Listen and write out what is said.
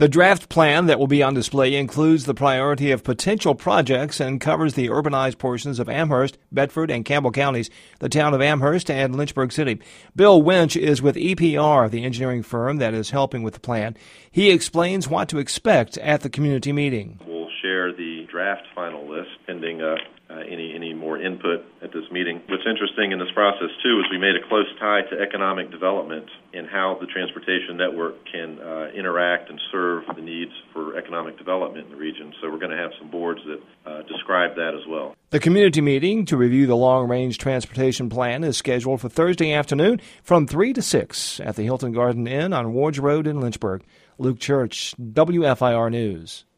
The draft plan that will be on display includes the priority of potential projects and covers the urbanized portions of Amherst, Bedford, and Campbell counties, the town of Amherst, and Lynchburg City. Bill Winch is with EPR, the engineering firm that is helping with the plan. He explains what to expect at the community meeting. We'll share the draft final list pending any more input at this meeting. What's interesting in this process, too, is we made a close tie to economic development and how the transportation network can interact and serve the needs for economic development in the region. So we're going to have some boards that describe that as well. The community meeting to review the long-range transportation plan is scheduled for Thursday afternoon from 3 to 6 at the Hilton Garden Inn on Ward's Road in Lynchburg. Luke Church, WFIR News.